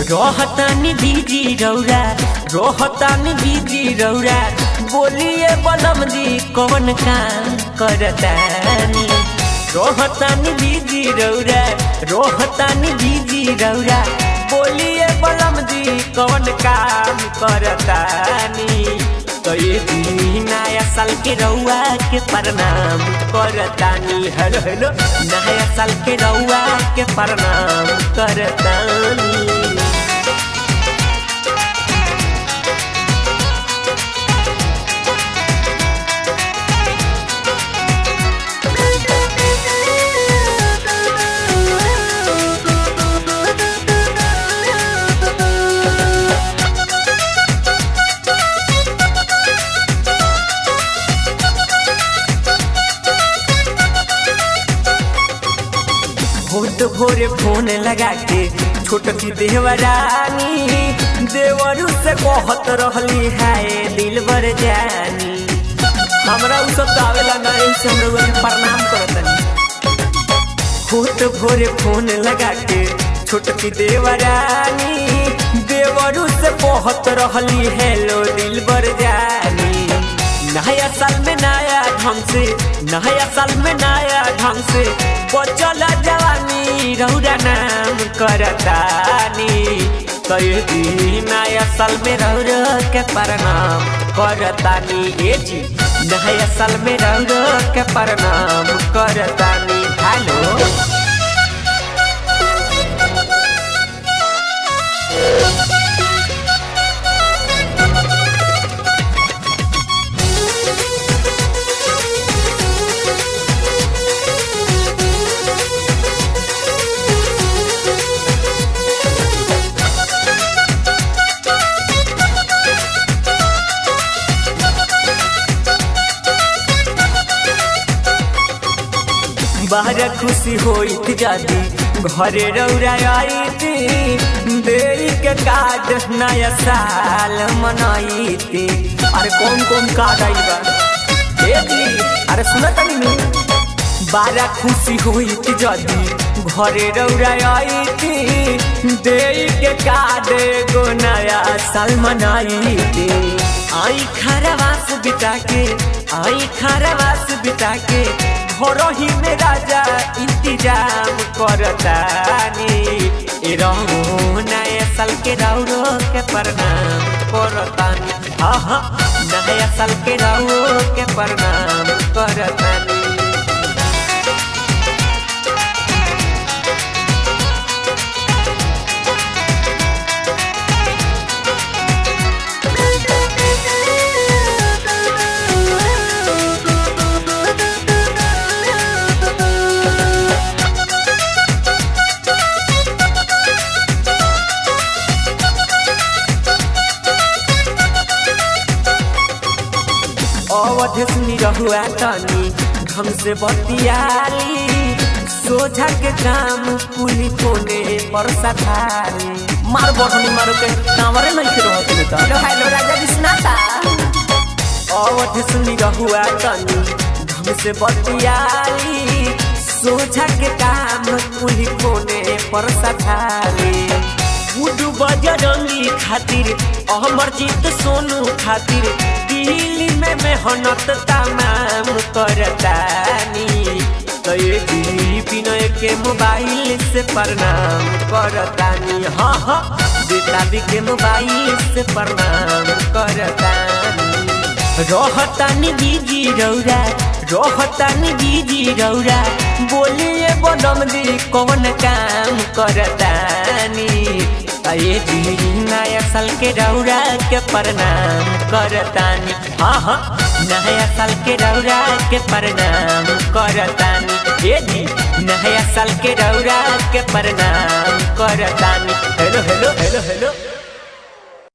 रोहतानी busy रौरा रोहतानी busy रौरा बोलिए बनम जी कौन काम करतानी रोहतानी बीजी रौरा रोहतानी बीजी रौरा बोलिए बनम जी कौन काम करतानी तो ये नया साल के रउआ के प्रणाम करतानी हेलो हेलो नया साल के रउआ के प्रणाम करतानी। भोट भोरे फोन लगा के छोटकी देवरानी देवरू से कहत रहली है दिल बर जानी हमरा उ सब आवेला नहीं से हमरा के प्रणाम करतनी। भोट भोरे फोन लगा के छोटकी देवरानी देवरू से कहत रहली हेलो दिल बर जानी नया साल में नया ढंग से नया साल में नया ढंग से बचल जवानी रौरा नाम करतानी कई नया साल में रौरा के प्रणाम करतानी ए जी नया साल में रौरा के प्रणाम करतानी। हेलो बाहर खुशी होइत जाती घरे रौरा आईती देरी के कार्ड नया साल मनाईती। अरे कौन कौन कार्ड आई बा अरे सुना तनी बारा खुशी होइत जाती घरे रौरा आईती देरी के कार्ड गो नया साल मनाईती। आई खरवास बिता के आई खरवास बिता के घरो ही में राजा इंतजाम करतानी ए रहो नया साल के रौरो के प्रणाम करतानी हाँ हाँ नया साल के रौरो के प्रणाम करतानी। अवध सुनी रहुआ तनी ढंग से बतियाली सोझा के काम पुली कोने पर सधारी मार बहनी मारो के कांवरे नहीं के रहत ने त हेलो हेलो राजा विश्वनाथा अवध सुनी रहुआ तनी ढंग से बतियाली सोझा के काम पुली कोने पर सधारी बुडू बजरंगी खातिर अमरजीत सोनू खातिर दिल्ली में मेहनत तमाम करतानी कई विनय के मोबाइल से प्रणाम करतानी हाँ हाँ बेताबी के मोबाइल से प्रणाम करतानी। रोहतानी बीजी रौरा रोहतानी बीजी रौरा बोलिए बनम जी कौन काम करतानी ये नया साल के रौरा के प्रणाम करतानी हाँ हाँ नया साल के रौरा के प्रणाम करतानी ये नया साल के रौरा के प्रणाम करतानी।